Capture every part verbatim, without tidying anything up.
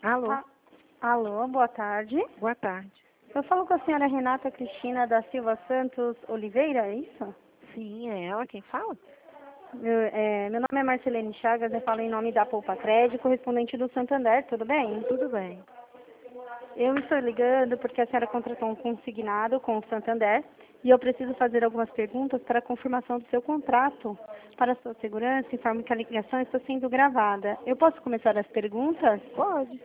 Alô? Ah, alô, boa tarde. Boa tarde. Eu falo com a senhora Renata Cristina da Silva Santos Oliveira, é isso? Sim, é ela quem fala? Eu, é, meu nome é Marcelene Chagas, eu falo em nome da Poupa Crédito, correspondente do Santander, tudo bem? Tudo bem. Eu estou ligando porque a senhora contratou um consignado com o Santander e eu preciso fazer algumas perguntas para a confirmação do seu contrato. Para a sua segurança, informo que a ligação está sendo gravada. Eu posso começar as perguntas? Pode.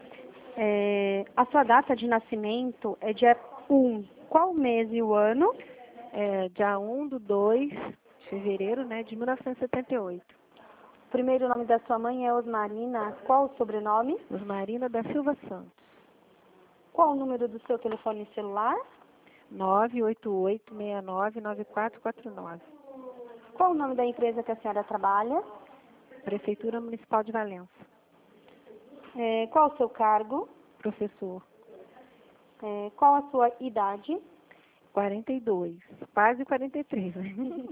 É, a sua data de nascimento é dia um. Qual o mês e o ano? É dia um do dois de fevereiro, né, de mil novecentos e setenta e oito. O primeiro nome da sua mãe é Osmarina. Qual o sobrenome? Osmarina da Silva Santos. Qual o número do seu telefone celular? nove oito oito, seis nove, nove quatro quatro nove. Qual o nome da empresa que a senhora trabalha? Prefeitura Municipal de Valença. É, qual o seu cargo? Professor. É, qual a sua idade? quarenta e dois. Quase quarenta e três, né?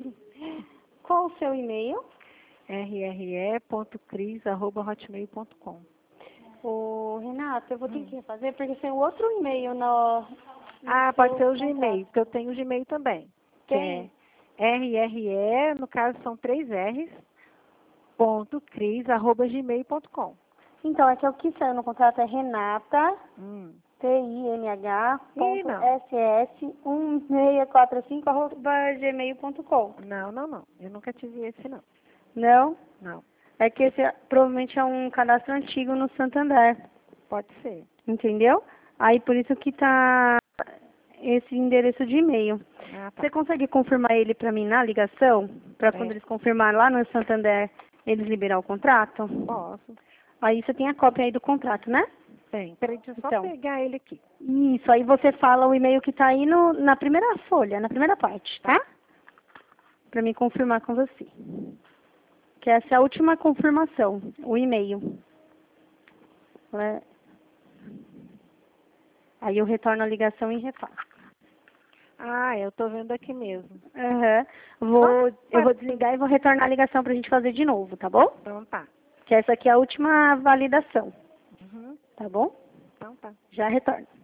Qual o seu e-mail? r r e ponto cris arroba hotmail ponto com. Ô, Renata, eu vou ter Hum. que fazer porque tem outro e-mail no, no Ah, seu pode ser o contrato. Gmail, porque eu tenho o Gmail também. Que Tem? é R R E, no caso são três R's, ponto cris, arroba gmail ponto com. Então, é que o que saiu no contrato é Renata, Hum. T I N H, Ih, ponto, não. S S, um seis quatro cinco, arroba gmail ponto com. Não, não, não. Eu nunca tive esse, não. Não? Não. É que esse é- provavelmente é um cadastro antigo no Santander, Pode ser. entendeu? Aí por isso que tá esse endereço de e-mail. Ah, tá. Você consegue confirmar ele para mim na ligação? Para quando É, eles confirmarem lá no Santander, eles liberar o contrato? posso. Aí você tem a cópia aí do contrato, né? Tem. Peraí, deixa eu só Então, pegar ele aqui. isso, aí você fala o e-mail que tá aí no, na primeira folha, na primeira parte, tá? Para me confirmar com você. Que essa é a última confirmação, o e-mail. É. Aí eu retorno a ligação e refaço. Ah, eu tô vendo aqui mesmo. Aham. Vou, eu vou desligar e vou retornar a ligação pra gente fazer de novo, tá bom? Então tá. Que essa aqui é a última validação, Uhum. tá bom? Então tá. Já retorno.